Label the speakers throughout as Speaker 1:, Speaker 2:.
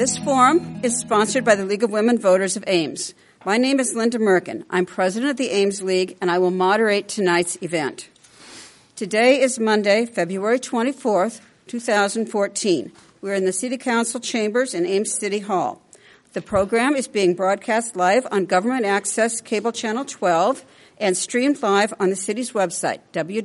Speaker 1: This forum is sponsored by the League of Women Voters of Ames. My name is Linda Merkin. I'm president of the Ames League, and I will moderate tonight's event. Today is Monday, February 24th, 2014. We're in the City Council chambers in Ames City Hall. The program is being broadcast live on Government Access Cable Channel 12 and streamed live on the city's website,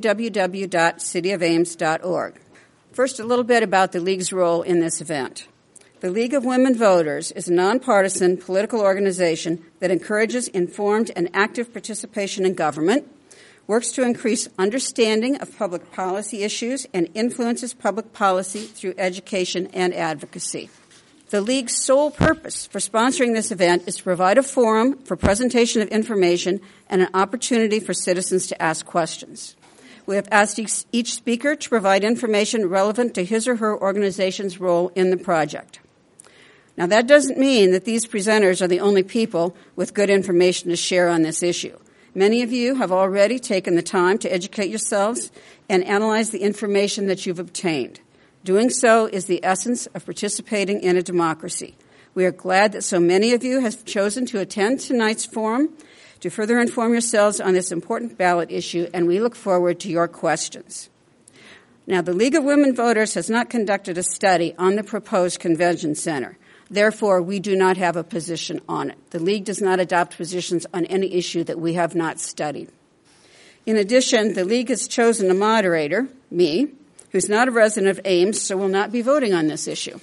Speaker 1: www.cityofames.org. First, a little bit about the League's role in this event. The League of Women Voters is a nonpartisan political organization that encourages informed and active participation in government, works to increase understanding of public policy issues, and influences public policy through education and advocacy. The League's sole purpose for sponsoring this event is to provide a forum for presentation of information and an opportunity for citizens to ask questions. We have asked each speaker to provide information relevant to his or her organization's role in the project. Now, that doesn't mean that these presenters are the only people with good information to share on this issue. Many of you have already taken the time to educate yourselves and analyze the information that you've obtained. Doing so is the essence of participating in a democracy. We are glad that so many of you have chosen to attend tonight's forum to further inform yourselves on this important ballot issue, and we look forward to your questions. Now, the League of Women Voters has not conducted a study on the proposed convention center. Therefore, we do not have a position on it. The League does not adopt positions on any issue that we have not studied. In addition, the League has chosen a moderator, me, who's not a resident of Ames, so will not be voting on this issue.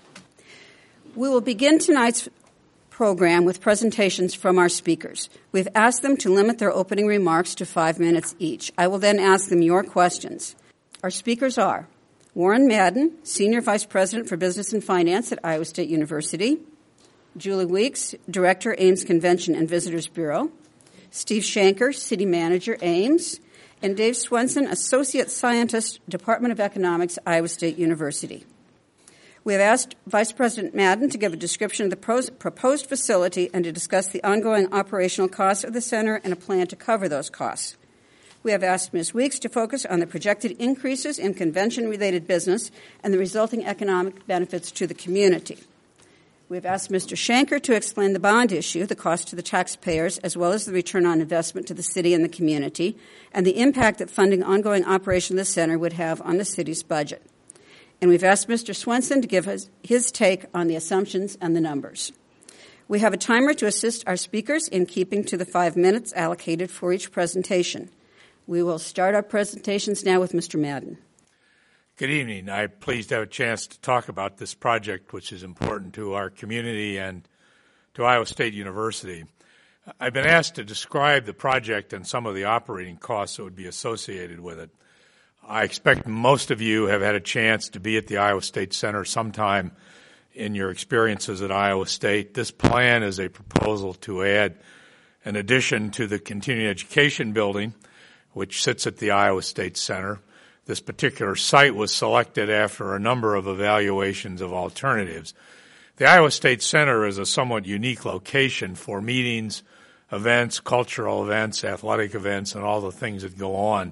Speaker 1: We will begin tonight's program with presentations from our speakers. We've asked them to limit their opening remarks to 5 minutes each. I will then ask them your questions. Our speakers are Warren Madden, Senior Vice President for Business and Finance at Iowa State University; Julie Weeks, Director, Ames Convention and Visitors Bureau; Steve Shanker, City Manager, Ames; and Dave Swenson, Associate Scientist, Department of Economics, Iowa State University. We have asked Vice President Madden to give a description of the proposed facility and to discuss the ongoing operational costs of the center and a plan to cover those costs. We have asked Ms. Weeks to focus on the projected increases in convention-related business and the resulting economic benefits to the community. We have asked Mr. Shanker to explain the bond issue, the cost to the taxpayers, as well as the return on investment to the city and the community, and the impact that funding ongoing operation of the center would have on the city's budget. And we've asked Mr. Swenson to give his take on the assumptions and the numbers. We have a timer to assist our speakers in keeping to the 5 minutes allocated for each presentation. We will start our presentations now with Mr. Madden.
Speaker 2: Good evening. I'm pleased to have a chance to talk about this project, which is important to our community and to Iowa State University. I've been asked to describe the project and some of the operating costs that would be associated with it. I expect most of you have had a chance to be at the Iowa State Center sometime in your experiences at Iowa State. This plan is a proposal to add an addition to the continuing education building, which sits at the Iowa State Center. This particular site was selected after a number of evaluations of alternatives. The Iowa State Center is a somewhat unique location for meetings, events, cultural events, athletic events, and all the things that go on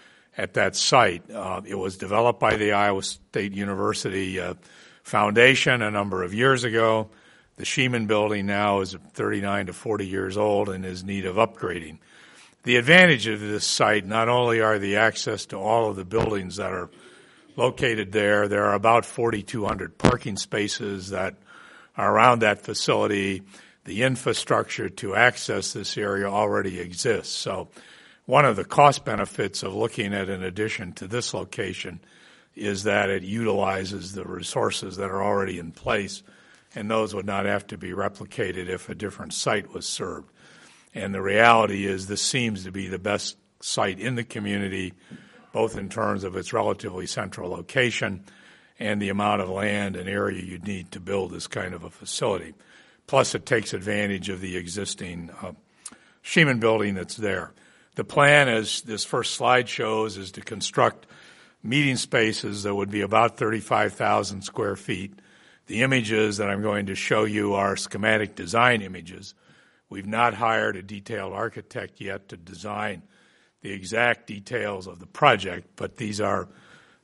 Speaker 2: at that site. It was developed by the Iowa State University Foundation a number of years ago. The Sheeman building now is 39 to 40 years old and is in need of upgrading. The advantage of this site not only are the access to all of the buildings that are located there. There are about 4,200 parking spaces that are around that facility. The infrastructure to access this area already exists. So one of the cost benefits of looking at an addition to this location is that it utilizes the resources that are already in place, and those would not have to be replicated if a different site was served. And the reality is this seems to be the best site in the community, both in terms of its relatively central location and the amount of land and area you'd need to build this kind of a facility. Plus, it takes advantage of the existing Sheeman building that's there. The plan, as this first slide shows, is to construct meeting spaces that would be about 35,000 square feet. The images that I'm going to show you are schematic design images. We've not hired a detailed architect yet to design the exact details of the project, but these are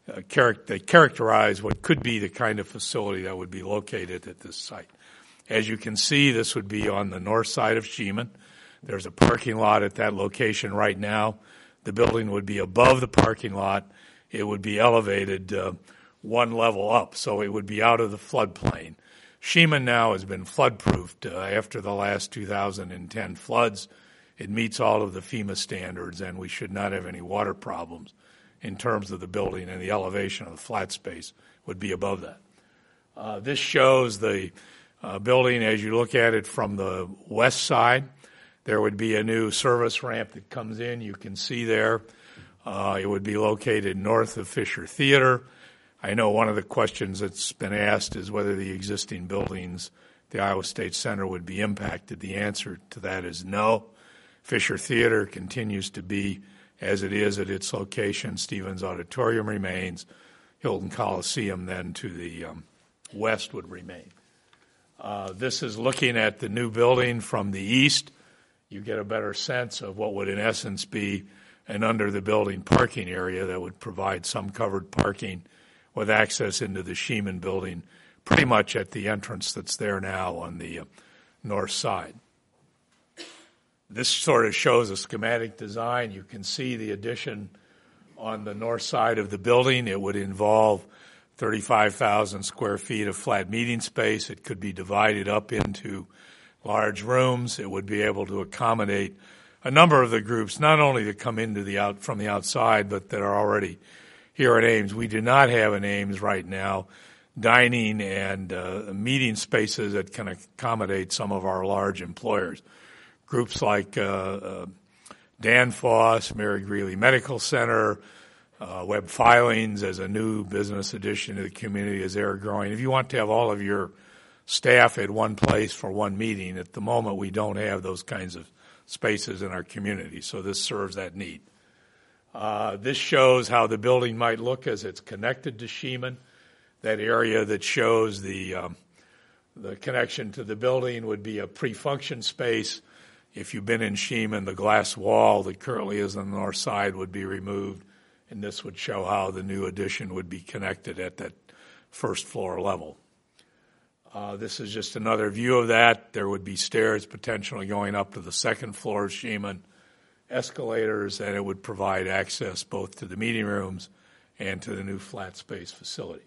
Speaker 2: they characterize what could be the kind of facility that would be located at this site. As you can see, this would be on the north side of Sheeman. There's a parking lot at that location right now. The building would be above the parking lot. It would be elevated one level up, so it would be out of the floodplain. Sheeman now has been flood-proofed after the last 2010 floods. It meets all of the FEMA standards, and we should not have any water problems in terms of the building, and the elevation of the flat space would be above that. This shows the building as you look at it from the west side. There would be a new service ramp that comes in. You can see there. It would be located north of Fisher Theater. I know one of the questions that's been asked is whether the existing buildings, the Iowa State Center, would be impacted. The answer to that is no. Fisher Theater continues to be as it is at its location. Stevens Auditorium remains. Hilton Coliseum then to the west would remain. This is looking at the new building from the east. You get a better sense of what would in essence be an under-the-building parking area that would provide some covered parking with access into the Sheeman building pretty much at the entrance that's there now on the north side. This sort of shows a schematic design. You can see the addition on the north side of the building. It would involve 35,000 square feet of flat meeting space. It could be divided up into large rooms. It would be able to accommodate a number of the groups, not only that come into from the outside, but that are already here at Ames. We do not have in Ames right now dining and meeting spaces that can accommodate some of our large employers. Groups like Danfoss, Mary Greeley Medical Center, Web Filings as a new business addition to the community as they're growing. If you want to have all of your staff at one place for one meeting, at the moment we don't have those kinds of spaces in our community, so this serves that need. This shows how the building might look as it's connected to Sheeman. That area that shows the connection to the building would be a pre-function space. If you've been in Sheeman, the glass wall that currently is on the north side would be removed, and this would show how the new addition would be connected at that first floor level. This is just another view of that. There would be stairs potentially going up to the second floor of Sheeman, escalators, and it would provide access both to the meeting rooms and to the new flat space facility.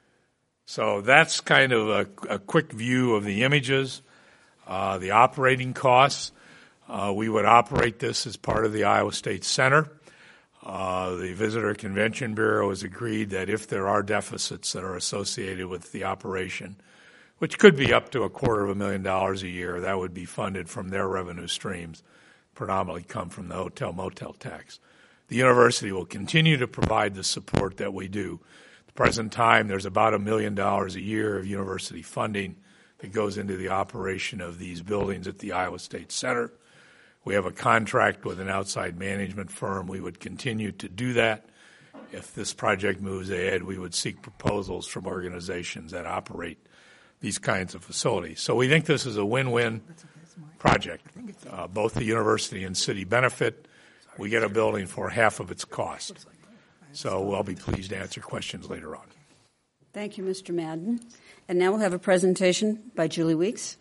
Speaker 2: So that's kind of a quick view of the images. The operating costs, we would operate this as part of the Iowa State Center. The Visitor Convention Bureau has agreed that if there are deficits that are associated with the operation, which could be up to $250,000 a year, that would be funded from their revenue streams, predominantly come from the hotel-motel tax. The university will continue to provide the support that we do. At the present time, there's about $1 million a year of university funding that goes into the operation of these buildings at the Iowa State Center. We have a contract with an outside management firm. We would continue to do that. If this project moves ahead, we would seek proposals from organizations that operate these kinds of facilities. So we think this is a win-win project. Both the university and city benefit. We get a building for half of its cost. So I'll be pleased to answer questions later on.
Speaker 1: Thank you, Mr. Madden. And now we'll have a presentation by Julie Weeks.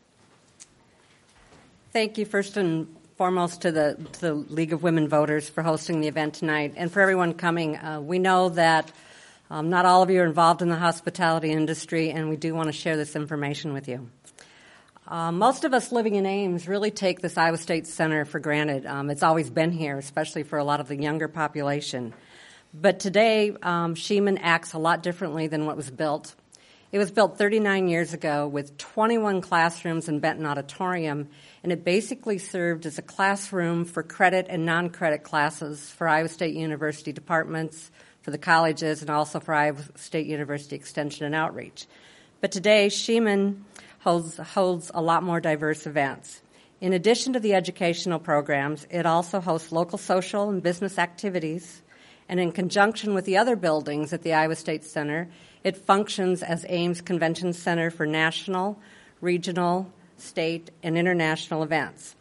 Speaker 3: Thank you first and foremost to the League of Women Voters for hosting the event tonight and for everyone coming. We know that not all of you are involved in the hospitality industry, and we do want to share this information with you. Most of us living in Ames really take this Iowa State Center for granted. It's always been here, especially for a lot of the younger population. But today, Sheeman acts a lot differently than what was built. It was built 39 years ago with 21 classrooms in Benton Auditorium, and it basically served as a classroom for credit and non-credit classes for Iowa State University departments, for the colleges, and also for Iowa State University Extension and Outreach. But today, Sheeman holds a lot more diverse events. In addition to the educational programs, it also hosts local social and business activities, and in conjunction with the other buildings at the Iowa State Center, it functions as Ames Convention Center for national, regional, state, and international events.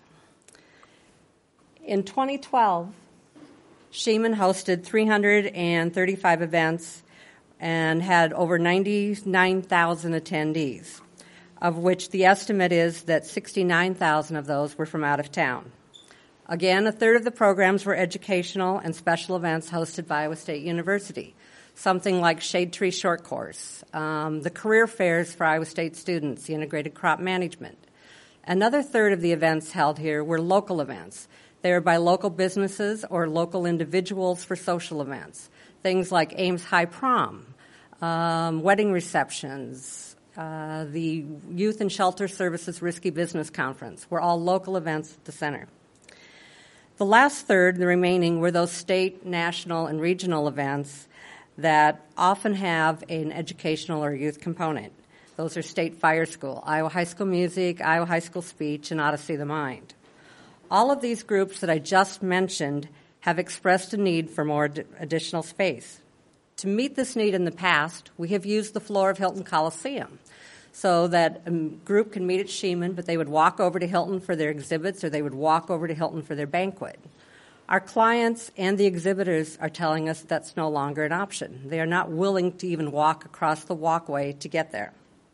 Speaker 3: In 2012, Sheeman hosted 335 events and had over 99,000 attendees, of which the estimate is that 69,000 of those were from out of town. Again, a third of the programs were educational and special events hosted by Iowa State University, something like Shade Tree Short Course, the career fairs for Iowa State students, the integrated crop management. Another third of the events held here were local events. They were by local businesses or local individuals for social events, things like Ames High Prom, wedding receptions, the Youth and Shelter Services Risky Business Conference were all local events at the center. The last third, the remaining, were those state, national, and regional events that often have an educational or youth component. Those are State Fire School, Iowa High School Music, Iowa High School Speech, and Odyssey of the Mind. All of these groups that I just mentioned have expressed a need for more additional space. To meet this need in the past, we have used the floor of Hilton Coliseum so that a group can meet at Sheeman, but they would walk over to Hilton for their exhibits or they would walk over to Hilton for their banquet. Our clients and the exhibitors are telling us that's no longer an option. They are not willing to even walk across the walkway to get there.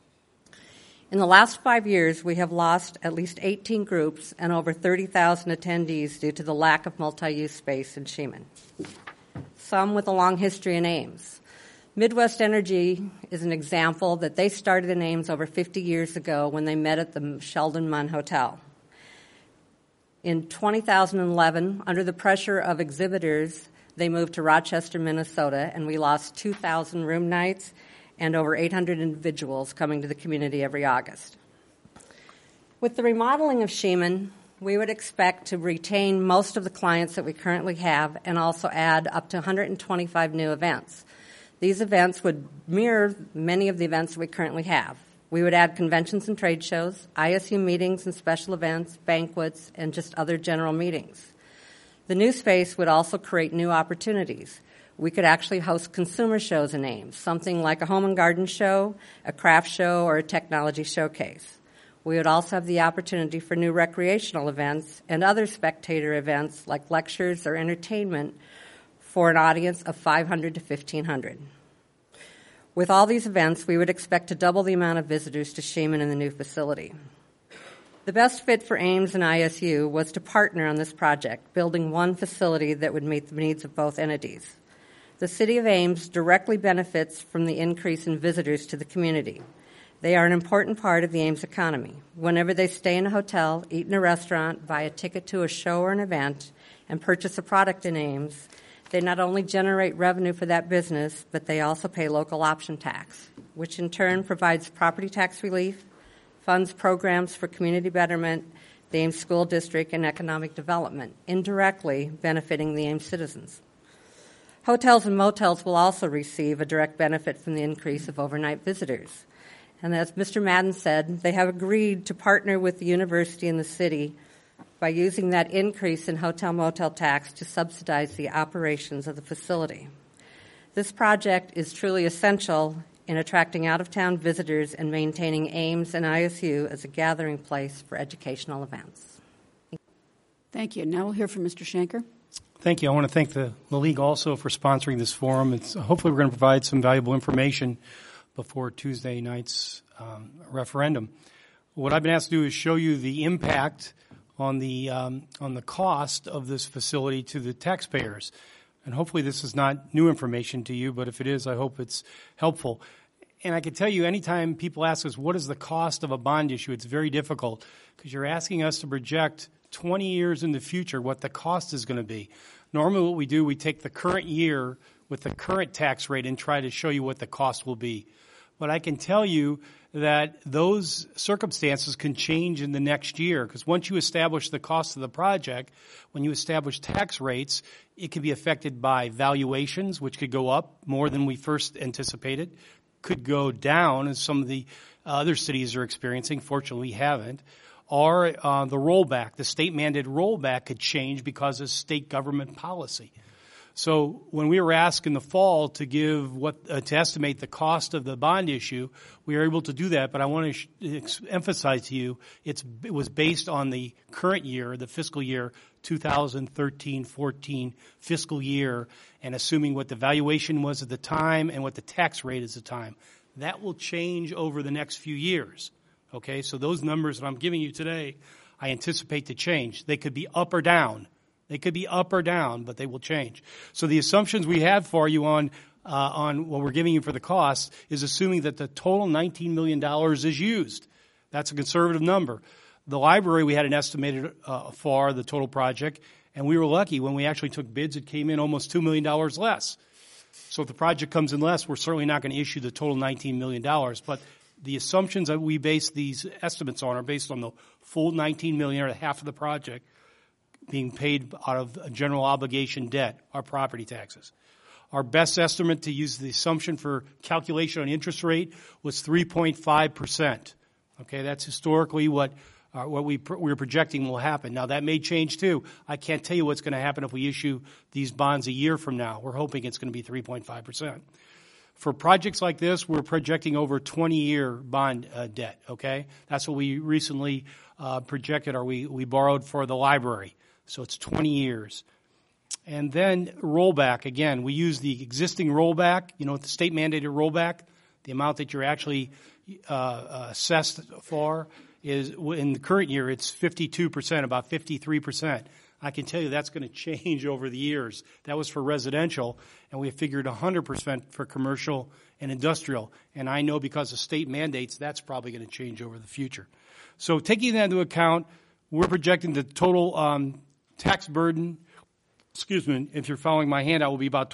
Speaker 3: In the last 5 years, we have lost at least 18 groups and over 30,000 attendees due to the lack of multi-use space in Sheeman, some with a long history in Ames. Midwest Energy is an example that they started in Ames over 50 years ago when they met at the Sheldon Munn Hotel. In 2011, under the pressure of exhibitors, they moved to Rochester, Minnesota, and we lost 2,000 room nights and over 800 individuals coming to the community every August. With the remodeling of Sheeman, we would expect to retain most of the clients that we currently have and also add up to 125 new events. These events would mirror many of the events that we currently have. We would add conventions and trade shows, ISU meetings and special events, banquets, and just other general meetings. The new space would also create new opportunities. We could actually host consumer shows in Ames, something like a home and garden show, a craft show, or a technology showcase. We would also have the opportunity for new recreational events and other spectator events like lectures or entertainment for an audience of 500 to 1,500. With all these events, we would expect to double the amount of visitors to Sheeman in the new facility. The best fit for Ames and ISU was to partner on this project, building one facility that would meet the needs of both entities. The City of Ames directly benefits from the increase in visitors to the community. They are an important part of the Ames economy. Whenever they stay in a hotel, eat in a restaurant, buy a ticket to a show or an event, and purchase a product in Ames, they not only generate revenue for that business, but they also pay local option tax, which in turn provides property tax relief, funds programs for community betterment, the Ames School District, and economic development, indirectly benefiting the Ames citizens. Hotels and motels will also receive a direct benefit from the increase of overnight visitors. And as Mr. Madden said, they have agreed to partner with the university and the city by using that increase in hotel-motel tax to subsidize the operations of the facility. This project is truly essential in attracting out-of-town visitors and maintaining Ames and ISU as a gathering place for educational events.
Speaker 1: Thank you. Now we'll hear from Mr. Shanker.
Speaker 4: Thank you. I want to thank the League also for sponsoring this forum. Hopefully we're going to provide some valuable information before Tuesday night's referendum. What I've been asked to do is show you the impact on the cost of this facility to the taxpayers. And hopefully this is not new information to you, but if it is, I hope it's helpful. And I can tell you, anytime people ask us, what is the cost of a bond issue, it's very difficult because you're asking us to project 20 years in the future what the cost is going to be. Normally what we do, we take the current year with the current tax rate and try to show you what the cost will be. But I can tell you that those circumstances can change in the next year because once you establish the cost of the project, when you establish tax rates, it can be affected by valuations, which could go up more than we first anticipated, could go down as some of the other cities are experiencing. Fortunately, we haven't. Or the rollback, the state-mandated rollback could change because of state government policy. So when we were asked in the fall to give to estimate the cost of the bond issue, we were able to do that. But I want to emphasize to you, it was based on the current year, the fiscal year 2013-14 fiscal year and assuming what the valuation was at the time and what the tax rate is at the time. That will change over the next few years. Okay, so those numbers that I'm giving you today, I anticipate to change. They could be up or down. They could be up or down, but they will change. So the assumptions we have for you on what we're giving you for the costs is assuming that the total $19 million is used. That's a conservative number. The library, we had an estimated for the total project, and we were lucky. When we actually took bids, it came in almost $2 million less. So if the project comes in less, we're certainly not going to issue the total $19 million. But the assumptions that we base these estimates on are based on the full $19 million, or half of the project, being paid out of general obligation debt, our property taxes. Our best estimate to use the assumption for calculation on interest rate was 3.5%. Okay, that's historically what we're projecting will happen. Now, that may change too. I can't tell you what's going to happen if we issue these bonds a year from now. We're hoping it's going to be 3.5%. For projects like this, we're projecting over 20-year bond debt, okay? That's what we recently projected, or we borrowed for the library. So it's 20 years. And then rollback. Again, we use the existing rollback, the state mandated rollback. The amount that you're actually assessed for is, in the current year, it's 52%, about 53%. I can tell you that's going to change over the years. That was for residential, and we figured 100% for commercial and industrial. And I know because of state mandates, that's probably going to change over the future. So taking that into account, we're projecting the total tax burden, if you're following my handout, will be about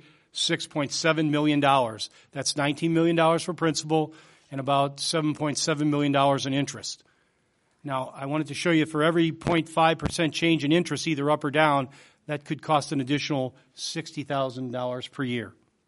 Speaker 4: $26.7 million. That's $19 million for principal and about $7.7 million in interest. Now, I wanted to show you for every 0.5% change in interest, either up or down, that could cost an additional $60,000 per year.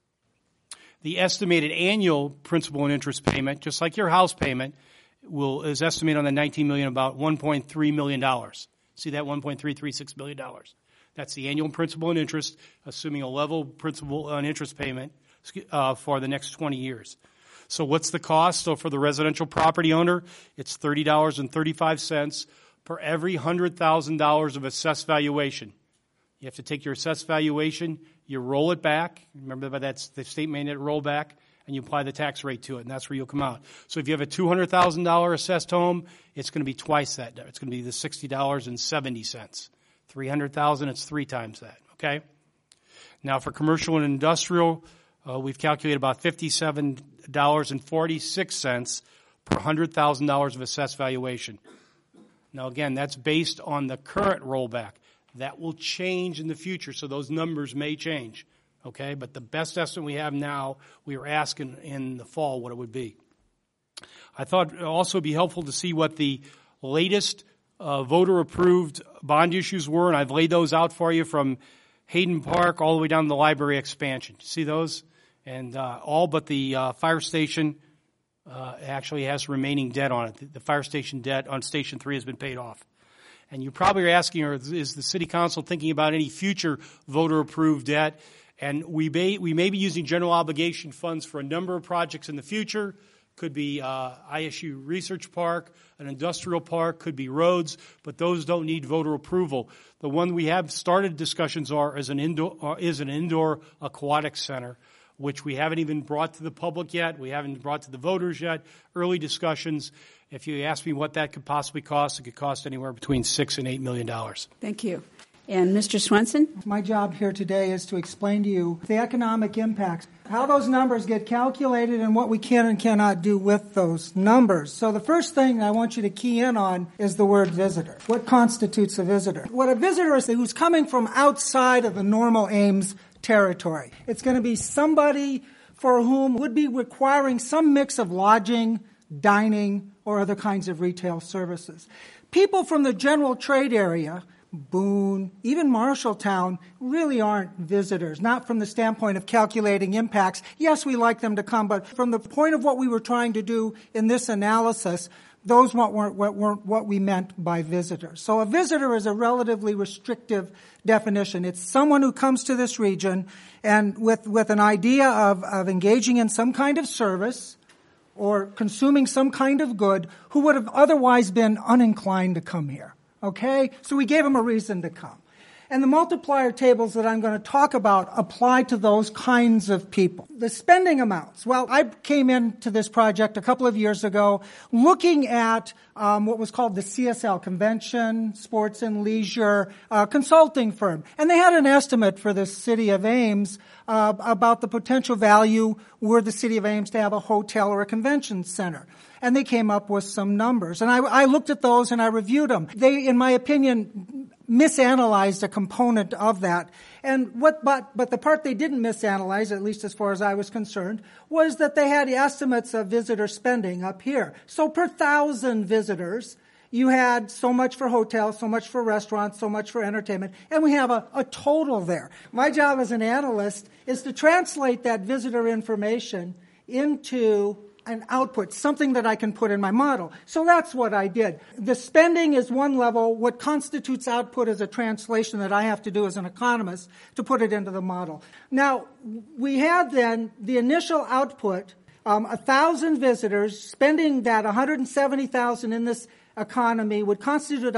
Speaker 4: The estimated annual principal and interest payment, just like your house payment, is estimated on the $19 million about $1.3 million. See that, $1.336 million. That's the annual principal and interest, assuming a level principal and interest payment for the next 20 years. So what's the cost? So for the residential property owner, it's $30.35 per every $100,000 of assessed valuation. You have to take your assessed valuation, you roll it back. Remember, that's the state mandated rollback, and you apply the tax rate to it, and that's where you'll come out. So if you have a $200,000 assessed home, it's going to be twice that. It's going to be the $60.70. $300,000, it's 3 times that, okay? Now for commercial and industrial, we've calculated about $57.46 per $100,000 of assessed valuation. Now again, that's based on the current rollback. That will change in the future, so those numbers may change, okay? But the best estimate we have now, we were asking in the fall what it would be. I thought it would also be helpful to see what the latest voter-approved bond issues were, and I've laid those out for you from Hayden Park all the way down to the library expansion. See those? And all but the fire station actually has remaining debt on it. The fire station debt on Station 3 has been paid off. And you probably are asking, is the City Council thinking about any future voter-approved debt? And we may be using general obligation funds for a number of projects in the future. Could be ISU Research Park, an industrial park, could be roads, but those don't need voter approval. The one we have started discussions is an indoor aquatic center, which we haven't even brought to the public yet. We haven't brought to the voters yet. Early discussions. If you ask me what that could possibly cost, it could cost anywhere between $6 and $8 million.
Speaker 1: Thank you. And Mr. Swenson?
Speaker 5: My job here today is to explain to you the economic impacts, how those numbers get calculated, and what we can and cannot do with those numbers. So the first thing I want you to key in on is the word visitor. What constitutes a visitor? What a visitor is who's coming from outside of the normal Ames territory. It's going to be somebody for whom would be requiring some mix of lodging, dining, or other kinds of retail services. People from the general trade area, Boone, even Marshalltown, really aren't visitors, not from the standpoint of calculating impacts. Yes, we like them to come, but from the point of what we were trying to do in this analysis, those weren't what we meant by visitors. So a visitor is a relatively restrictive definition. It's someone who comes to this region and with an idea of engaging in some kind of service or consuming some kind of good who would have otherwise been uninclined to come here. Okay? So we gave them a reason to come. And the multiplier tables that I'm going to talk about apply to those kinds of people. The spending amounts. Well, I came into this project a couple of years ago looking at what was called the CSL, Convention, Sports and Leisure consulting firm. And they had an estimate for the city of Ames about the potential value were the city of Ames to have a hotel or a convention center. And they came up with some numbers. And I looked at those and I reviewed them. They, in my opinion, misanalyzed a component of that. And but the part they didn't misanalyze, at least as far as I was concerned, was that they had estimates of visitor spending up here. So per 1,000 visitors, you had so much for hotels, so much for restaurants, so much for entertainment, and we have a total there. My job as an analyst is to translate that visitor information into an output, something that I can put in my model. So that's what I did. The spending is one level. What constitutes output is a translation that I have to do as an economist to put it into the model. Now, we had then the initial output, 1,000 visitors, spending that $170,000 in this economy would constitute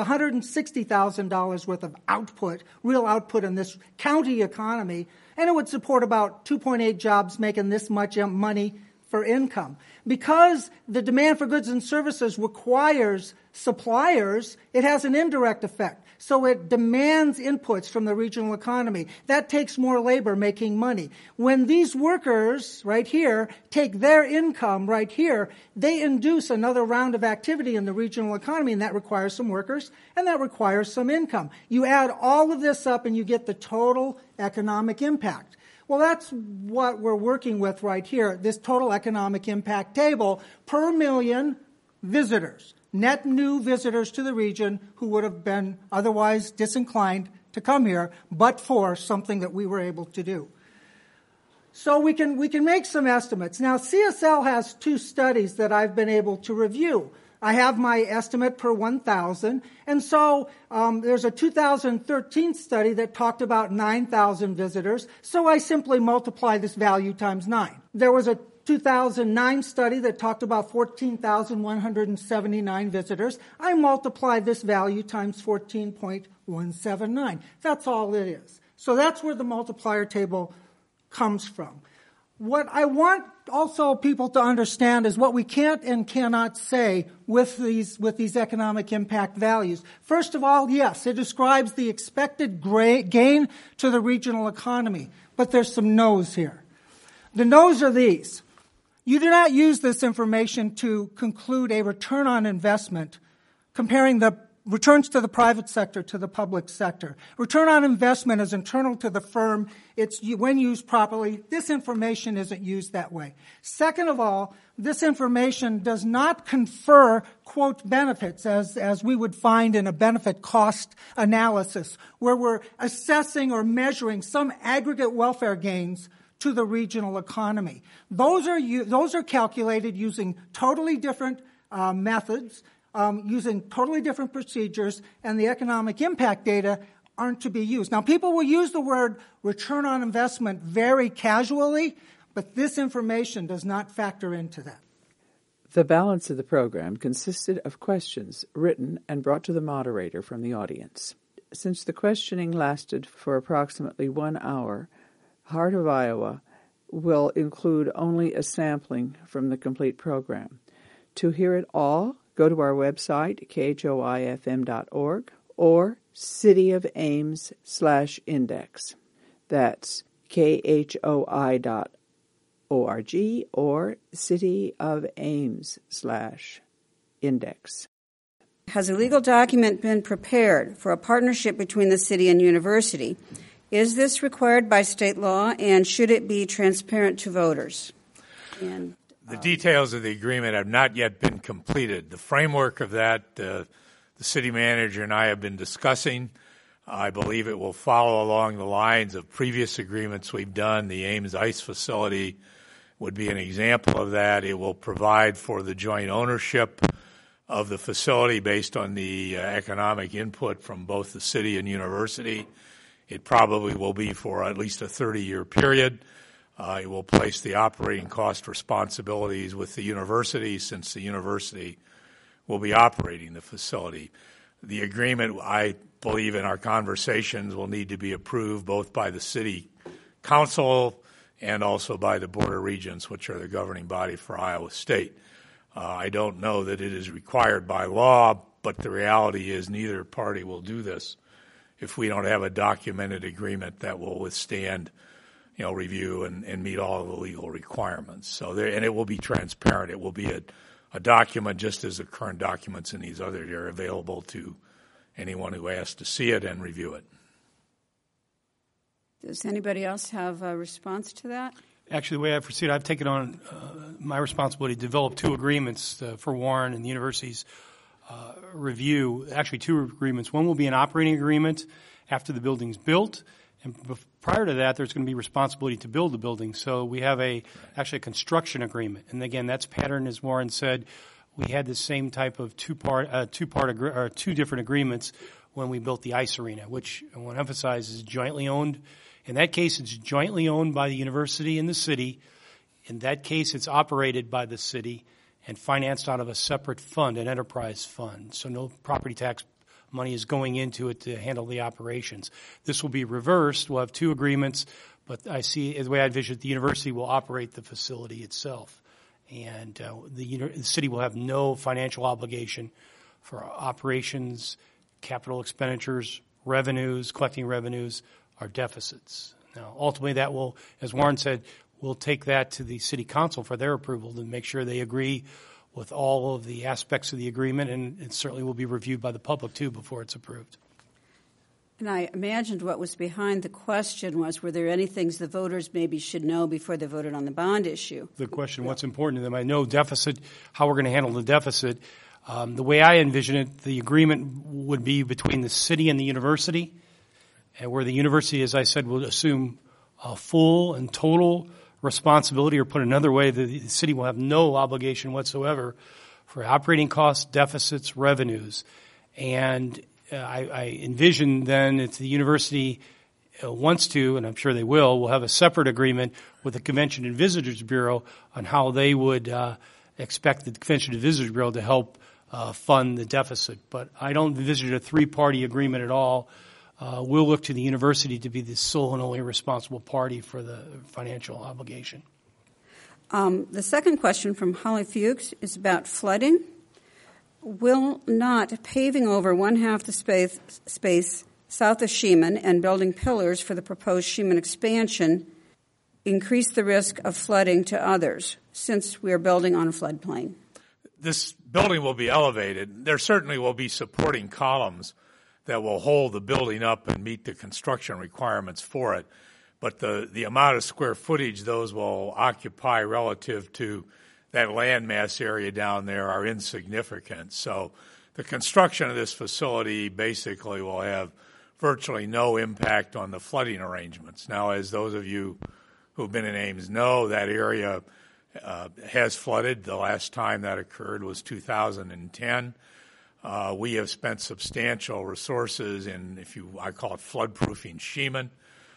Speaker 5: $160,000 worth of output, real output in this county economy, and it would support about 2.8 jobs making this much money for income. Because the demand for goods and services requires suppliers, it has an indirect effect. So it demands inputs from the regional economy. That takes more labor making money. When these workers right here take their income right here, they induce another round of activity in the regional economy, and that requires some workers, and that requires some income. You add all of this up and you get the total economic impact. Well, that's what we're working with right here, this total economic impact table per million visitors, net new visitors to the region who would have been otherwise disinclined to come here, but for something that we were able to do. So we can make some estimates. Now, CSL has two studies that I've been able to review. I have my estimate per 1,000, and so there's a 2013 study that talked about 9,000 visitors, so I simply multiply this value times 9. There was a 2009 study that talked about 14,179 visitors. I multiply this value times 14.179. That's all it is. So that's where the multiplier table comes from. What I want also people to understand is what we can't and cannot say with these economic impact values. First of all, yes, it describes the expected gain to the regional economy, but there's some no's here. The no's are these. You do not use this information to conclude a return on investment comparing the returns to the private sector to the public sector. Return on investment is internal to the firm. It's when used properly. This information isn't used that way. Second of all, this information does not confer, quote, benefits as we would find in a benefit cost analysis where we're assessing or measuring some aggregate welfare gains to the regional economy. Those are calculated using totally different methods, using totally different procedures, and the economic impact data aren't to be used. Now, people will use the word return on investment very casually, but this information does not factor into that.
Speaker 6: The balance of the program consisted of questions written and brought to the moderator from the audience. Since the questioning lasted for approximately 1 hour, Heart of Iowa will include only a sampling from the complete program. To hear it all, go to our website, khoifm.org, or cityofames/index. That's khoi.org or cityofames/index.
Speaker 1: Has a legal document been prepared for a partnership between the city and university? Is this required by state law, and should it be transparent to voters?
Speaker 2: The details of the agreement have not yet been completed. The framework of that, the city manager and I have been discussing. I believe it will follow along the lines of previous agreements we've done. The Ames Ice Facility would be an example of that. It will provide for the joint ownership of the facility based on the economic input from both the city and university. It probably will be for at least a 30-year period. It will place the operating cost responsibilities with the university, since the university will be operating the facility. The agreement, I believe in our conversations, will need to be approved both by the City Council and also by the Board of Regents, which are the governing body for Iowa State. I don't know that it is required by law, but the reality is neither party will do this if we don't have a documented agreement that will withstand, review and meet all of the legal requirements. So and it will be transparent. It will be a document just as the current documents in these others are available to anyone who asks to see it and review it.
Speaker 1: Does anybody else have a response to that?
Speaker 4: Actually, the way I proceed, I've taken on my responsibility to develop two agreements for Warren and the university's review. Actually, two agreements. One will be an operating agreement after the building's built, and prior to that, there's going to be responsibility to build the building. So we have actually a construction agreement, and again, that's patterned, as Warren said. We had the same type of two different agreements when we built the ice arena, which I want to emphasize is jointly owned. In that case, it's jointly owned by the university and the city. In that case, it's operated by the city and financed out of a separate fund, an enterprise fund. So no property tax money is going into it to handle the operations. This will be reversed. We'll have two agreements, but I see, the way I envision it, the university will operate the facility itself. And the city will have no financial obligation for operations, capital expenditures, revenues, collecting revenues, or deficits. Now, ultimately, that will, as Warren said, we'll take that to the City Council for their approval to make sure they agree with all of the aspects of the agreement, and it certainly will be reviewed by the public, too, before it's approved.
Speaker 1: And I imagined what was behind the question was, were there any things the voters maybe should know before they voted on the bond issue?
Speaker 4: The question, what's important to them? I know deficit, how we're going to handle the deficit. The way I envision it, the agreement would be between the city and the university, and where the university, as I said, will assume full and total responsibility, or put another way, the city will have no obligation whatsoever for operating costs, deficits, revenues. And I envision then if the university wants to, and I'm sure they will have a separate agreement with the Convention and Visitors Bureau on how they would expect the Convention and Visitors Bureau to help fund the deficit. But I don't envision a three-party agreement at all. We'll look to the university to be the sole and only responsible party for the financial obligation.
Speaker 1: The second question from Holly Fuchs is about flooding. Will not paving over one-half the space south of Sheeman and building pillars for the proposed Sheeman expansion increase the risk of flooding to others, since we are building on a floodplain?
Speaker 2: This building will be elevated. There certainly will be supporting columns that will hold the building up and meet the construction requirements for it. But the amount of square footage those will occupy relative to that landmass area down there are insignificant. So the construction of this facility basically will have virtually no impact on the flooding arrangements. Now, as those of you who've been in Ames know, that area has flooded. The last time that occurred was 2010. We have spent substantial resources in, I call it flood-proofing Sheeman.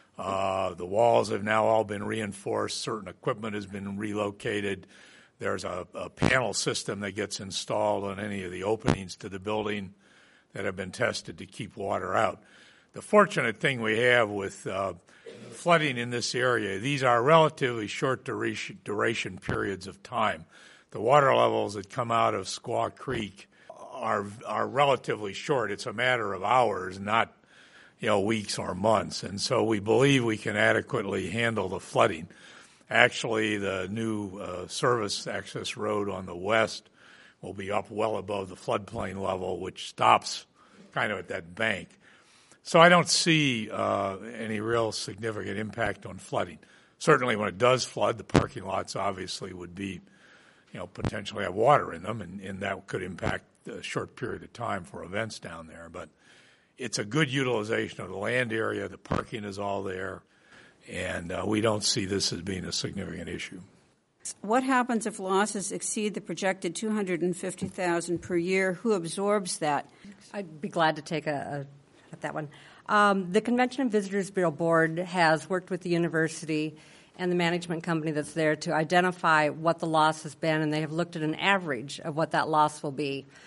Speaker 2: The walls have now all been reinforced. Certain equipment has been relocated. There's a panel system that gets installed on any of the openings to the building that have been tested to keep water out. The fortunate thing we have with flooding in this area, these are relatively short duration periods of time. The water levels that come out of Squaw Creek are relatively short. It's a matter of hours, not weeks or months. And so we believe we can adequately handle the flooding. Actually, the new service access road on the west will be up well above the floodplain level, which stops kind of at that bank. So I don't see any real significant impact on flooding. Certainly when it does flood, the parking lots obviously would be, potentially have water in them, and that could impact a short period of time for events down there. But it's a good utilization of the land area. The parking is all there. And we don't see this as being a significant issue.
Speaker 1: What happens if losses exceed the projected $250,000 per year? Who absorbs that?
Speaker 3: I'd be glad to take at that one. The Convention and Visitors Bureau Board has worked with the university and the management company that's there to identify what the loss has been, and they have looked at an average of what that loss will be.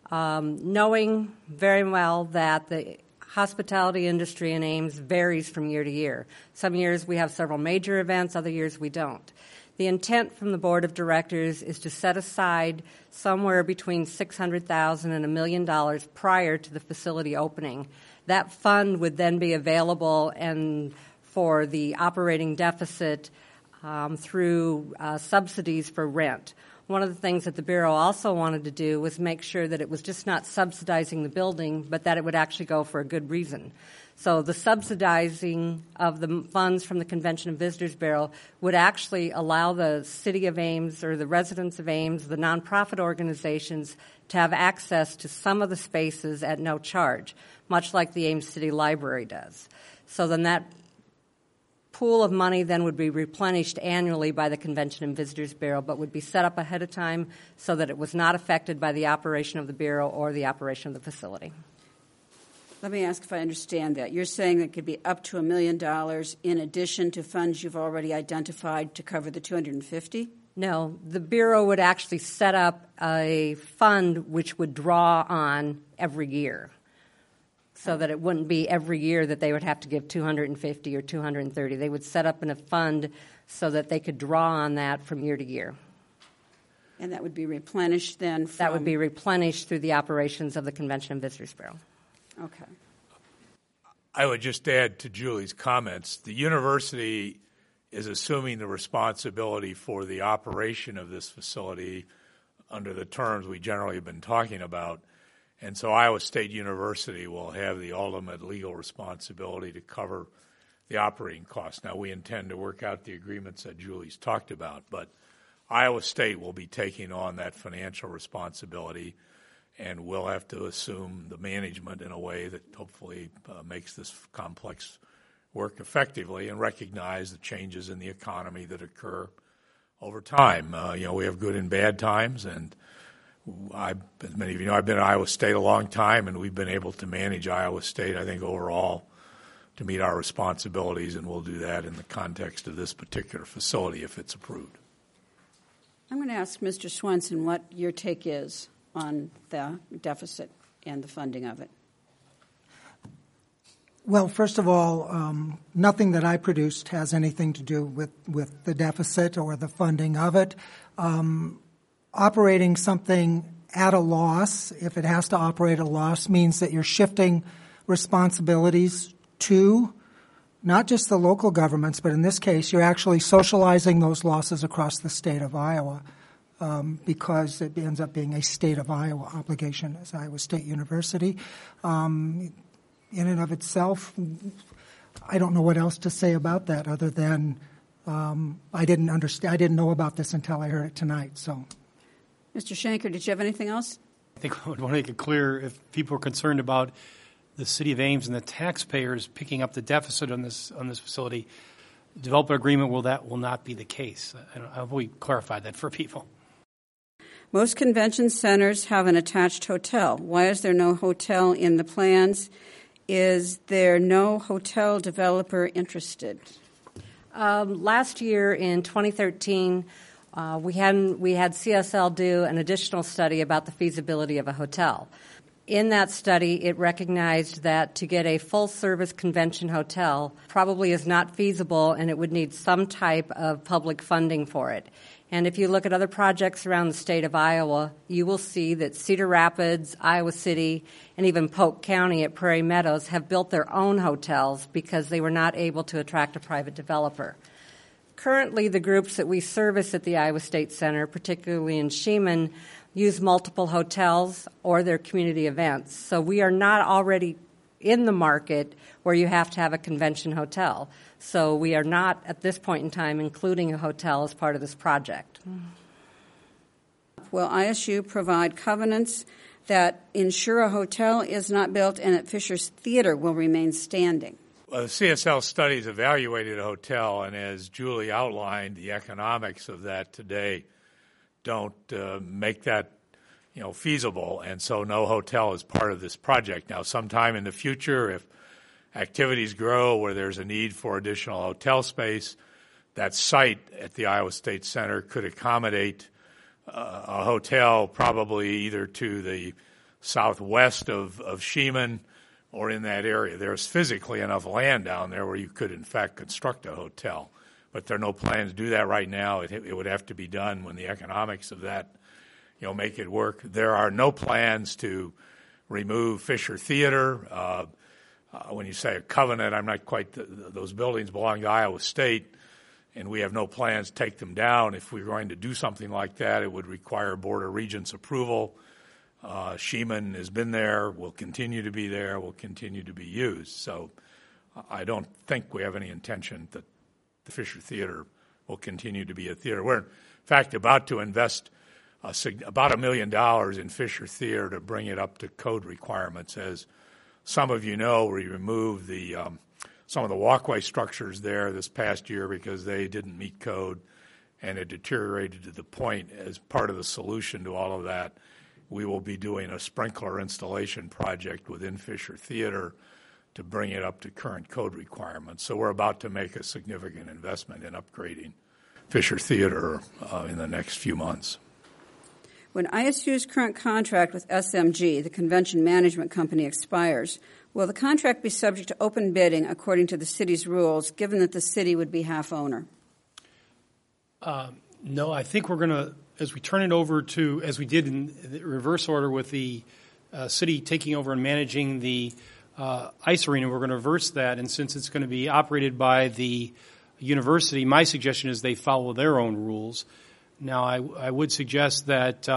Speaker 3: knowing very well that the hospitality industry in Ames varies from year to year. Some years we have several major events, other years we don't. The intent from the Board of Directors is to set aside somewhere between $600,000 and $1 million prior to the facility opening. That fund would then be available and for the operating deficit through subsidies for rent. One of the things that the Bureau also wanted to do was make sure that it was just not subsidizing the building, but that it would actually go for a good reason. So the subsidizing of the funds from the Convention and Visitors Bureau would actually allow the City of Ames or the residents of Ames, the nonprofit organizations, to have access to some of the spaces at no charge, much like the Ames City Library does. So then that pool of money then would be replenished annually by the Convention and Visitors Bureau, but would be set up ahead of time so that it was not affected by the operation of the Bureau or the operation of the facility.
Speaker 1: Let me ask if I understand that. You're saying that it could be up to $1 million in addition to funds you've already identified to cover the $250?
Speaker 3: No, the Bureau would actually set up a fund which would draw on every year, so that it wouldn't be every year that they would have to give $250 or $230. They would set up in a fund so that they could draw on that from year to year.
Speaker 1: And that would be replenished then from...
Speaker 3: That would be replenished through the operations of the Convention and Visitors Bureau.
Speaker 1: Okay.
Speaker 2: I would just add to Julie's comments, the university is assuming the responsibility for the operation of this facility under the terms we generally have been talking about. And so Iowa State University will have the ultimate legal responsibility to cover the operating costs. Now, we intend to work out the agreements that Julie's talked about, but Iowa State will be taking on that financial responsibility, and we'll have to assume the management in a way that hopefully makes this complex work effectively and recognize the changes in the economy that occur over time. We have good and bad times, and as many of you know, I've been at Iowa State a long time, and we've been able to manage Iowa State, I think, overall to meet our responsibilities, and we'll do that in the context of this particular facility if it's approved.
Speaker 1: I'm going to ask Mr. Swenson what your take is on the deficit and the funding of it.
Speaker 5: Well, first of all, nothing that I produced has anything to do with the deficit or the funding of it. Operating something at a loss, if it has to operate at a loss, means that you're shifting responsibilities to not just the local governments, but in this case, you're actually socializing those losses across the state of Iowa because it ends up being a state of Iowa obligation as Iowa State University. In and of itself, I don't know what else to say about that other than I didn't know about this until I heard it tonight, so...
Speaker 1: Mr. Shanker, did you have anything else?
Speaker 4: I think I would want to make it clear if people are concerned about the City of Ames and the taxpayers picking up the deficit on this facility, developer agreement will not be the case. I hope we clarified that for people.
Speaker 1: Most convention centers have an attached hotel. Why is there no hotel in the plans? Is there no hotel developer interested?
Speaker 3: Last year in 2013, we had CSL do an additional study about the feasibility of a hotel. In that study, it recognized that to get a full-service convention hotel probably is not feasible, and it would need some type of public funding for it. And if you look at other projects around the state of Iowa, you will see that Cedar Rapids, Iowa City, and even Polk County at Prairie Meadows have built their own hotels because they were not able to attract a private developer. Currently, the groups that we service at the Iowa State Center, particularly in Sheeman, use multiple hotels or their community events. So we are not already in the market where you have to have a convention hotel. So we are not, at this point in time, including a hotel as part of this project.
Speaker 1: Will ISU provide covenants that ensure a hotel is not built and that Fisher's Theater will remain standing?
Speaker 2: Well, the CSL studies evaluated a hotel, and as Julie outlined, the economics of that today don't make that feasible, and so no hotel is part of this project. Now, sometime in the future, if activities grow where there's a need for additional hotel space, that site at the Iowa State Center could accommodate a hotel probably either to the southwest of Sheeman or in that area. There's physically enough land down there where you could, in fact, construct a hotel. But there are no plans to do that right now. It would have to be done when the economics of that, make it work. There are no plans to remove Fisher Theater. When you say a covenant, I'm not quite. Those buildings belong to Iowa State, and we have no plans to take them down. If we were going to do something like that, it would require Board of Regents approval. Sheeman has been there, will continue to be there, will continue to be used. So I don't think we have any intention that the Fisher Theater will continue to be a theater. We're, in fact, about to invest about $1 million in Fisher Theater to bring it up to code requirements. As some of you know, we removed some of the walkway structures there this past year because they didn't meet code, and it deteriorated to the point, as part of the solution to all of that, we will be doing a sprinkler installation project within Fisher Theater to bring it up to current code requirements. So we're about to make a significant investment in upgrading Fisher Theater in the next few months.
Speaker 1: When ISU's current contract with SMG, the convention management company, expires, will the contract be subject to open bidding according to the city's rules, given that the city would be half owner?
Speaker 4: No, I think we're going to, as we turn it over to, as we did in the reverse order with the city taking over and managing the ice arena, we're going to reverse that. And since it's going to be operated by the university, my suggestion is they follow their own rules. Now, I would suggest that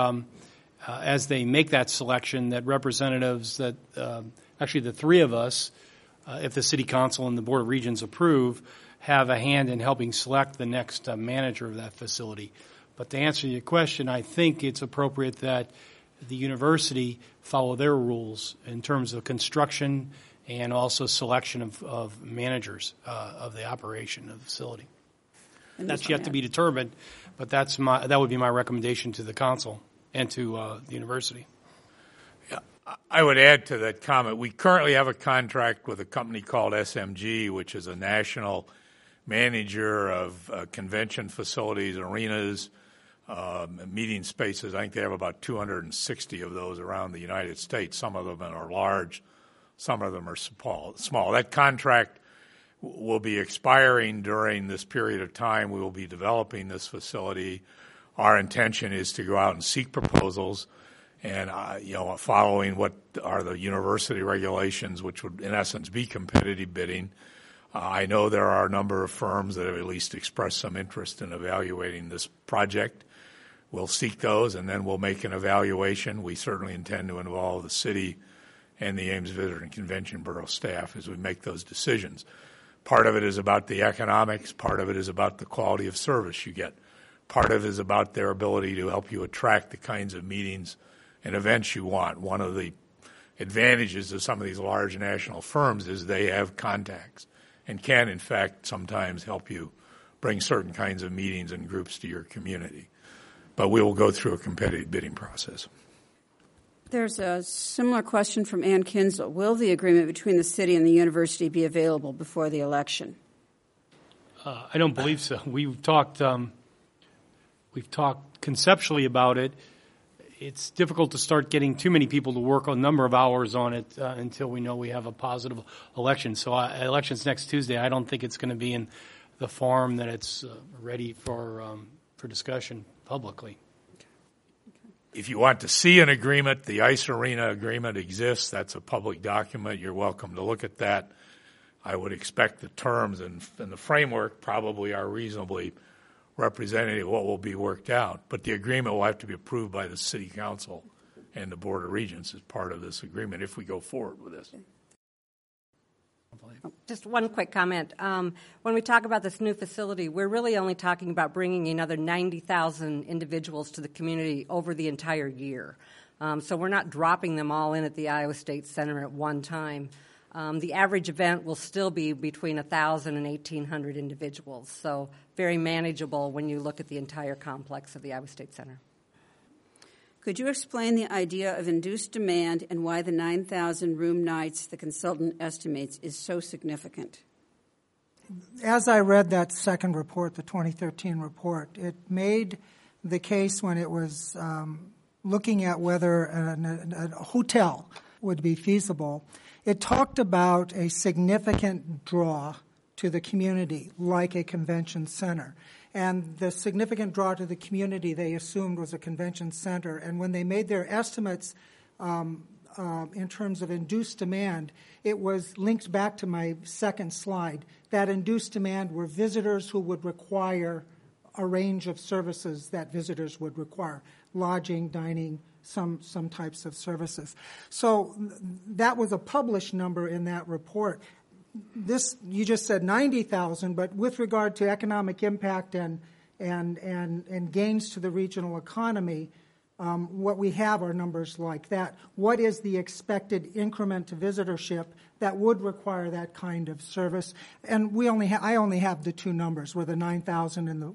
Speaker 4: as they make that selection, that representatives that actually the three of us, if the City Council and the Board of Regents approve, have a hand in helping select the next manager of that facility. But to answer your question, I think it's appropriate that the university follow their rules in terms of construction and also selection of managers of the operation of the facility. That's yet to be determined, but that would be my recommendation to the council and to the university.
Speaker 2: Yeah, I would add to that comment. We currently have a contract with a company called SMG, which is a national manager of convention facilities, arenas, meeting spaces. I think they have about 260 of those around the United States. Some of them are large, some of them are small. That contract will be expiring during this period of time. We will be developing this facility. Our intention is to go out and seek proposals, and following what are the university regulations, which would in essence be competitive bidding. I know there are a number of firms that have at least expressed some interest in evaluating this project. We'll seek those, and then we'll make an evaluation. We certainly intend to involve the city and the Ames Visitor and Convention Bureau staff as we make those decisions. Part of it is about the economics. Part of it is about the quality of service you get. Part of it is about their ability to help you attract the kinds of meetings and events you want. One of the advantages of some of these large national firms is they have contacts and can, in fact, sometimes help you bring certain kinds of meetings and groups to your community. But we will go through a competitive bidding process.
Speaker 1: There's a similar question from Ann Kinsel. Will the agreement between the city and the university be available before the election?
Speaker 4: I don't believe so. We've talked conceptually about it. It's difficult to start getting too many people to work a number of hours on it until we know we have a positive election. So election's next Tuesday. I don't think it's going to be in the form that it's ready for discussion publicly.
Speaker 2: If you want to see an agreement, the ice arena agreement exists. That's a public document. You're welcome to look at that. I would expect the terms and the framework probably are reasonably representative of what will be worked out. But the agreement will have to be approved by the City Council and the Board of Regents as part of this agreement if we go forward with this.
Speaker 3: Just one quick comment. When we talk about this new facility, we're really only talking about bringing another 90,000 individuals to the community over the entire year. So we're not dropping them all in at the Iowa State Center at one time. The average event will still be between 1,000 and 1,800 individuals, so very manageable when you look at the entire complex of the Iowa State Center.
Speaker 1: Could you explain the idea of induced demand and why the 9,000 room nights the consultant estimates is so significant?
Speaker 5: As I read that second report, the 2013 report, it made the case when it was looking at whether a hotel would be feasible, it talked about a significant draw to the community, like a convention center. And the significant draw to the community they assumed was a convention center. And when they made their estimates in terms of induced demand, it was linked back to my second slide. That induced demand were visitors who would require a range of services that visitors would require: lodging, dining, some types of services. So that was a published number in that report. This, you just said 90,000, but with regard to economic impact and gains to the regional economy, what we have are numbers like that. What is the expected increment to visitorship that would require that kind of service? And I only have the two numbers, were the 9,000 and the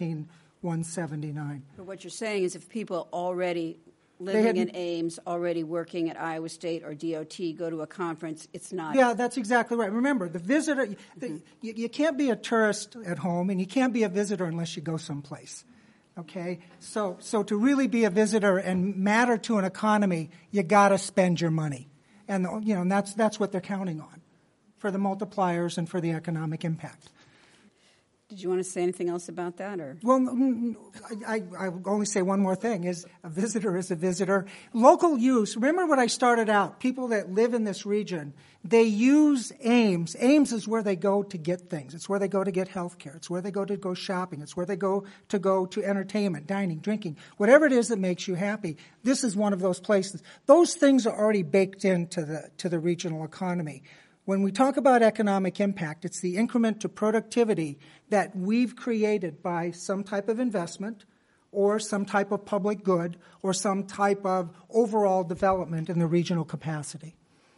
Speaker 5: 14,179.
Speaker 1: But what you're saying is if people already living in Ames, already working at Iowa State or DOT, go to a conference, it's not.
Speaker 5: Yeah, that's exactly right. Remember, the visitor, you can't be a tourist at home, and you can't be a visitor unless you go someplace. Okay? So to really be a visitor and matter to an economy, you got to spend your money. And that's what they're counting on for the multipliers and for the economic impact.
Speaker 1: Did you want to say anything else about that? Or?
Speaker 5: Well, I'll only say one more thing, is a visitor is a visitor. Local use, remember what I started out, people that live in this region, they use Ames. Ames is where they go to get things. It's where they go to get health care. It's where they go shopping. It's where they go to entertainment, dining, drinking, whatever it is that makes you happy. This is one of those places. Those things are already baked into the regional economy. When we talk about economic impact, it's the increment to productivity that we've created by some type of investment or some type of public good or some type of overall development in the regional capacity.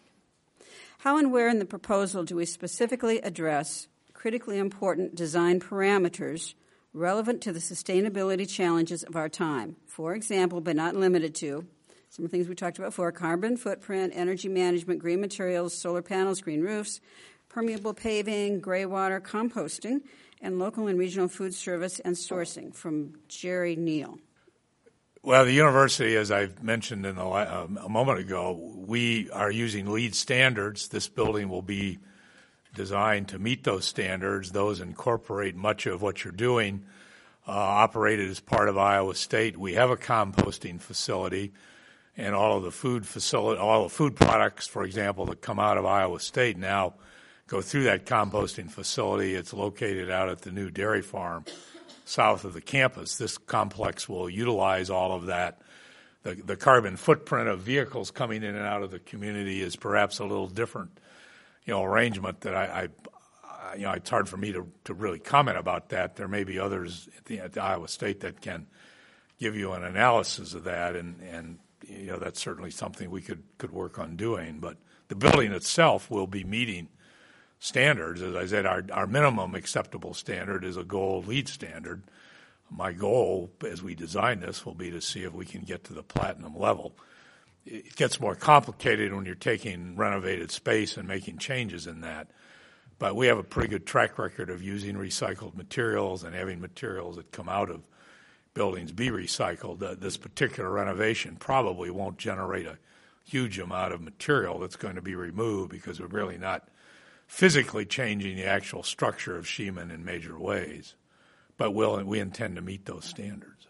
Speaker 1: How and where in the proposal do we specifically address critically important design parameters relevant to the sustainability challenges of our time? For example, but not limited to, some of the things we talked about before: carbon footprint, energy management, green materials, solar panels, green roofs, permeable paving, gray water, composting, and local and regional food service and sourcing. From Jerry Neal.
Speaker 2: Well, the university, as I mentioned a moment ago, we are using LEED standards. This building will be designed to meet those standards. Those incorporate much of what you're doing, operated as part of Iowa State. We have a composting facility. And all of the food products, for example, that come out of Iowa State now go through that composting facility. It's located out at the new dairy farm south of the campus. This complex will utilize all of that. The carbon footprint of vehicles coming in and out of the community is perhaps a little different, arrangement that it's hard for me to really comment about that. There may be others at the Iowa State that can give you an analysis of that, and that's certainly something we could work on doing. But the building itself will be meeting standards. As I said, our minimum acceptable standard is a gold LEED standard. My goal, as we design this, will be to see if we can get to the platinum level. It gets more complicated when you're taking renovated space and making changes in that. But we have a pretty good track record of using recycled materials and having materials that come out of buildings be recycled. This particular renovation probably won't generate a huge amount of material that's going to be removed because we're really not physically changing the actual structure of Sheeman in major ways. But we intend to meet those standards.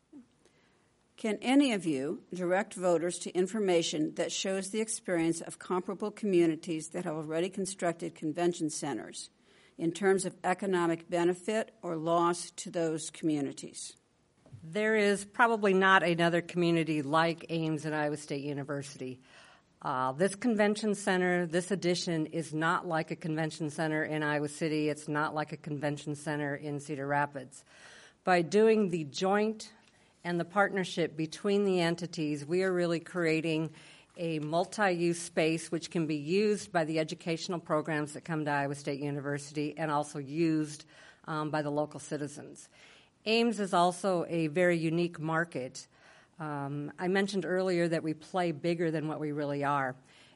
Speaker 1: Can any of you direct voters to information that shows the experience of comparable communities that have already constructed convention centers in terms of economic benefit or loss to those communities?
Speaker 3: There is probably not another community like Ames and Iowa State University. This convention center, this addition, is not like a convention center in Iowa City. It's not like a convention center in Cedar Rapids. By doing the joint and the partnership between the entities, we are really creating a multi-use space which can be used by the educational programs that come to Iowa State University and also used by the local citizens. Ames is also a very unique market. I mentioned earlier that we play bigger than what we really are.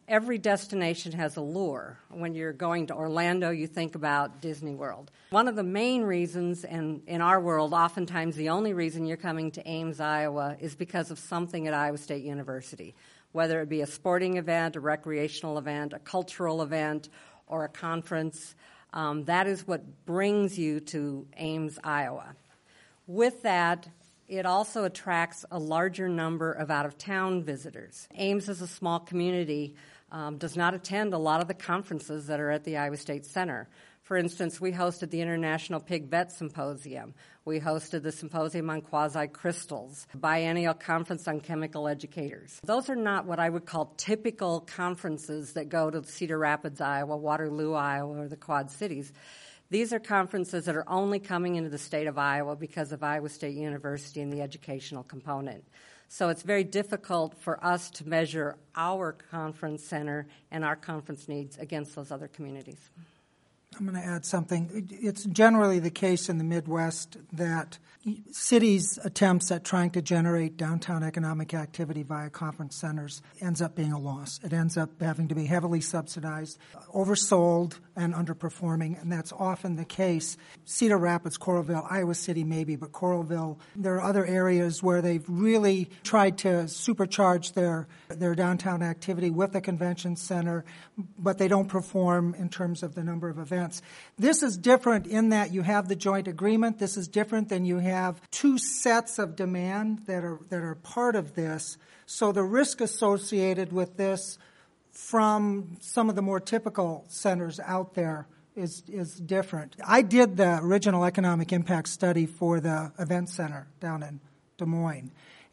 Speaker 3: every destination has a lure. When you're going to Orlando, you think about Disney World. One of the main reasons, and in our world, oftentimes the only reason you're coming to Ames, Iowa, is because of something at Iowa State University, whether it be a sporting event, a recreational event, a cultural event, or a conference. That is what brings you to Ames, Iowa. With that, it also attracts a larger number of out-of-town visitors. Ames is a small community, does not attend a lot of the conferences that are at the Iowa State Center. For instance, we hosted the International Pig Vet Symposium. We hosted the Symposium on Quasi-Crystals, Biennial Conference on Chemical Educators. Those are not what I would call typical conferences that go to Cedar Rapids, Iowa, Waterloo, Iowa, or the Quad Cities. These are conferences that are only coming into the state of Iowa because of Iowa State University and the educational component. So it's very difficult for us to measure our conference center and our conference needs against those other communities.
Speaker 5: I'm going to add something. It's generally the case in the Midwest that cities' attempts at trying to generate downtown economic activity via conference centers ends up being a loss. It ends up having to be heavily subsidized, oversold, and underperforming, and that's often the case. Cedar Rapids, Coralville, Iowa City maybe, but Coralville, there are other areas where they've really tried to supercharge their downtown activity with a convention center, but they don't perform in terms of the number of events. This is different in that you have the joint agreement. This is different than you have two sets of demand that are part of this. So the risk associated with this from some of the more typical centers out there is different. I did the original economic impact study for the event center down in Des Moines.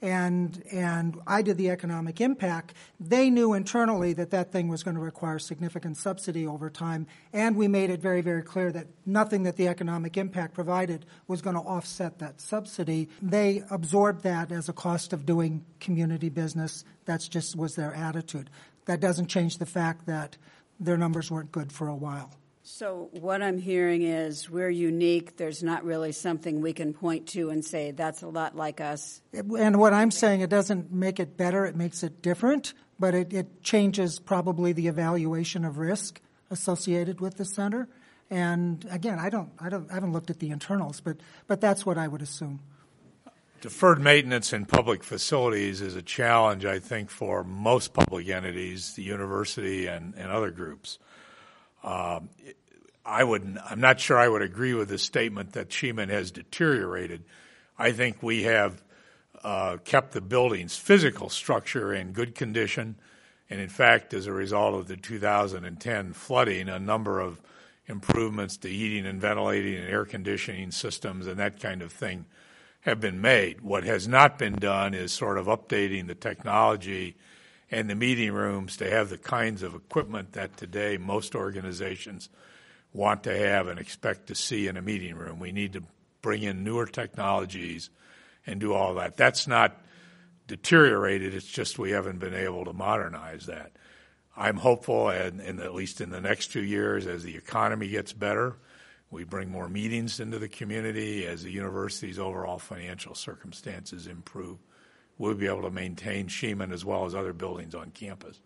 Speaker 5: And I did the economic impact. They knew internally that thing was going to require significant subsidy over time, and we made it very, very clear that nothing that the economic impact provided was going to offset that subsidy. They absorbed that as a cost of doing community business. That's just was their attitude. That doesn't change the fact that their numbers weren't good for a while.
Speaker 1: So what I'm hearing is we're unique. There's not really something we can point to and say that's a lot like us.
Speaker 5: And what I'm saying, it doesn't make it better. It makes it different, but it changes probably the evaluation of risk associated with the center. And again, I haven't looked at the internals, but that's what I would assume.
Speaker 2: Deferred maintenance in public facilities is a challenge, I think, for most public entities, the university and other groups. I'm not sure I would agree with the statement that Sheeman has deteriorated. I think we have kept the building's physical structure in good condition, and in fact, as a result of the 2010 flooding, a number of improvements to heating and ventilating and air conditioning systems and that kind of thing have been made. What has not been done is sort of updating the technology and the meeting rooms to have the kinds of equipment that today most organizations want to have and expect to see in a meeting room. We need to bring in newer technologies and do all that. That's not deteriorated. It's just we haven't been able to modernize that. I'm hopeful, and at least in the next 2 years, as the economy gets better, we bring more meetings into the community, as the university's overall financial circumstances improve, we'll be able to maintain Sheeman as well as other buildings on campus.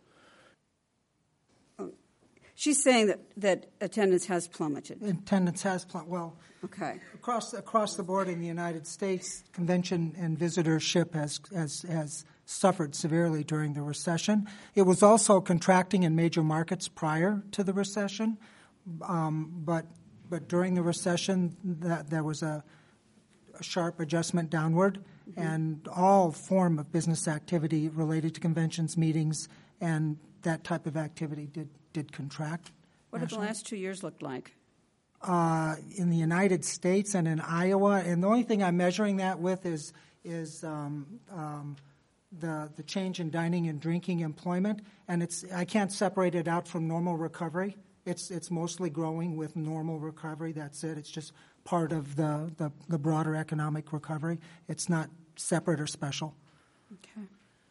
Speaker 1: She's saying that attendance has plummeted.
Speaker 5: Attendance has plummeted. Well,
Speaker 1: okay.
Speaker 5: Across the board in the United States, convention and visitorship has suffered severely during the recession. It was also contracting in major markets prior to the recession, but during the recession, there was a sharp adjustment downward, and all form of business activity related to conventions, meetings, and that type of activity did contract.
Speaker 1: What have the last 2 years looked like?
Speaker 5: In the United States and in Iowa, and the only thing I'm measuring that with is the change in dining and drinking employment, and I can't separate it out from normal recovery. It's mostly growing with normal recovery. That's it. It's just part of the broader economic recovery. It's not separate or special.
Speaker 1: Okay.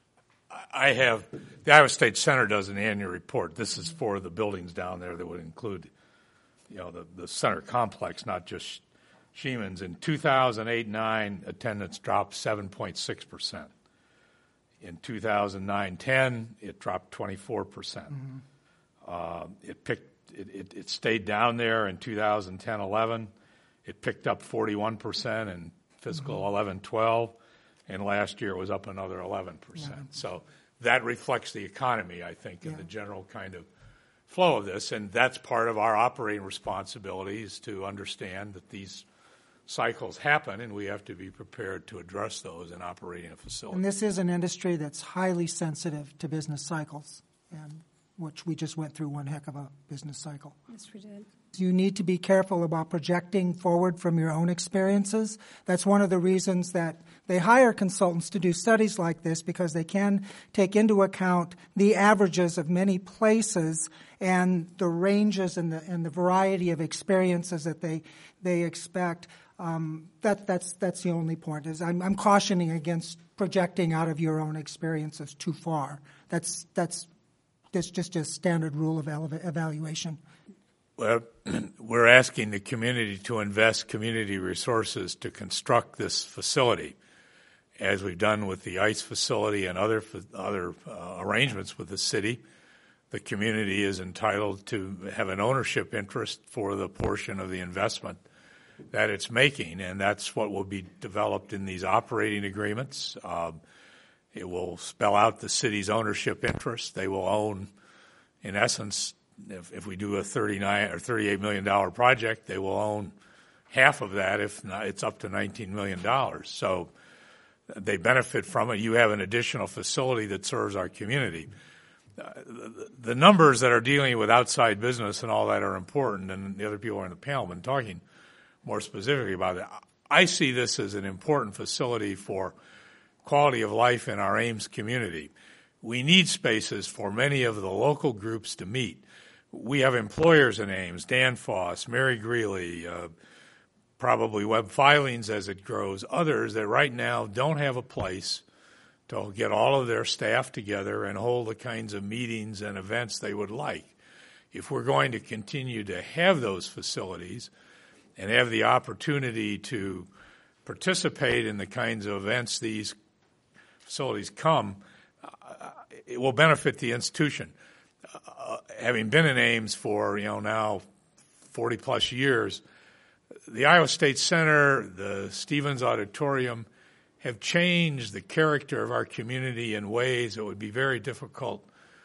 Speaker 2: The Iowa State Center does an annual report. This is for the buildings down there that would include, the center complex, not just Sheeman's. In 2008-9, attendance dropped 7.6%. In 2009-10, it dropped 24%. It stayed down there in 2010-11. It picked up 41% in fiscal 11-12, and last year it was up another 11%. So that reflects the economy, I think, and the general kind of flow of this, and that's part of our operating responsibility is to understand that these cycles happen, and we have to be prepared to address those in operating a facility.
Speaker 5: And this is an industry that's highly sensitive to business cycles, and which we just went through one heck of a business cycle.
Speaker 1: Yes, we did.
Speaker 5: You need to be careful about projecting forward from your own experiences. That's one of the reasons that they hire consultants to do studies like this, because they can take into account the averages of many places and the ranges and the variety of experiences that they expect. That's the only point. Is I'm cautioning against projecting out of your own experiences too far. That's just a standard rule of evaluation.
Speaker 2: Well, we're asking the community to invest community resources to construct this facility, as we've done with the ICE facility and other arrangements with the city. The community is entitled to have an ownership interest for the portion of the investment that it's making, and that's what will be developed in these operating agreements. It will spell out the city's ownership interest. They will own, in essence, if we do a $39 or $38 million project, they will own half of that. If not, it's up to $19 million. So they benefit from it. You have an additional facility that serves our community. The numbers that are dealing with outside business and all that are important, and the other people on the panel have been talking more specifically about it. I see this as an important facility for quality of life in our Ames community. We need spaces for many of the local groups to meet. We have employers in Ames, Danfoss, Mary Greeley, probably Web Filings as it grows, others that right now don't have a place to get all of their staff together and hold the kinds of meetings and events they would like. If we're going to continue to have those facilities and have the opportunity to participate in the kinds of events these facilities come, it will benefit the institution. Having been in Ames for, now 40-plus years, the Iowa State Center, the Stevens Auditorium have changed the character of our community in ways that would be very difficult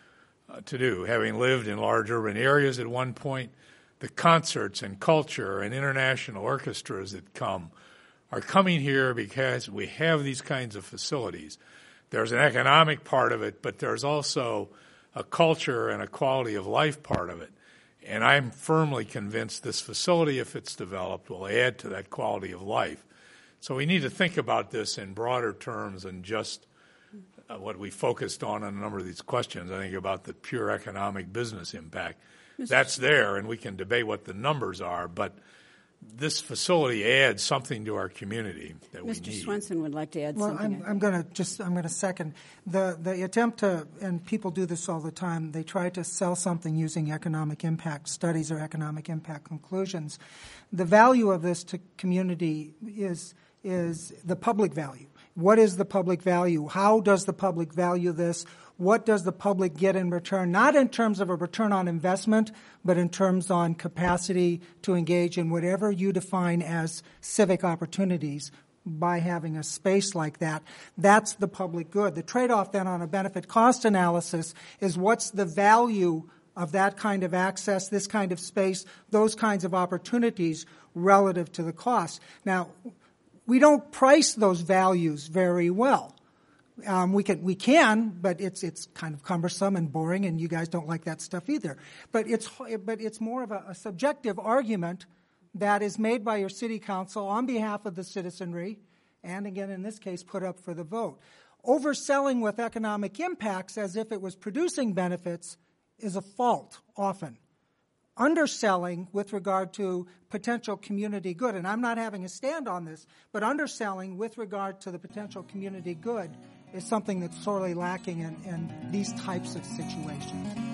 Speaker 2: to do. Having lived in large urban areas at one point, the concerts and culture and international orchestras that come are coming here because we have these kinds of facilities. There's an economic part of it, but there's also a culture and a quality of life part of it. And I'm firmly convinced this facility, if it's developed, will add to that quality of life. So we need to think about this in broader terms than just what we focused on a number of these questions. I think about the pure economic business impact. That's there, and we can debate what the numbers are, but this facility adds something to our community that we need.
Speaker 1: Mr. Swenson would like to add something.
Speaker 5: I'm going to second the attempt to, and people do this all the time. They try to sell something using economic impact studies or economic impact conclusions. The value of this to community is the public value. What is the public value? How does the public value this? What does the public get in return? Not in terms of a return on investment, but in terms on capacity to engage in whatever you define as civic opportunities by having a space like that. That's the public good. The trade-off then on a benefit cost analysis is what's the value of that kind of access, this kind of space, those kinds of opportunities relative to the cost. Now, we don't price those values very well. We can, but it's kind of cumbersome and boring, and you guys don't like that stuff either. But it's more of a subjective argument that is made by your city council on behalf of the citizenry, and again in this case put up for the vote. Overselling with economic impacts as if it was producing benefits is a fault often. Underselling with regard to potential community good, and I'm not having a stand on this, but underselling with regard to the potential community good is something that's sorely lacking in these types of situations.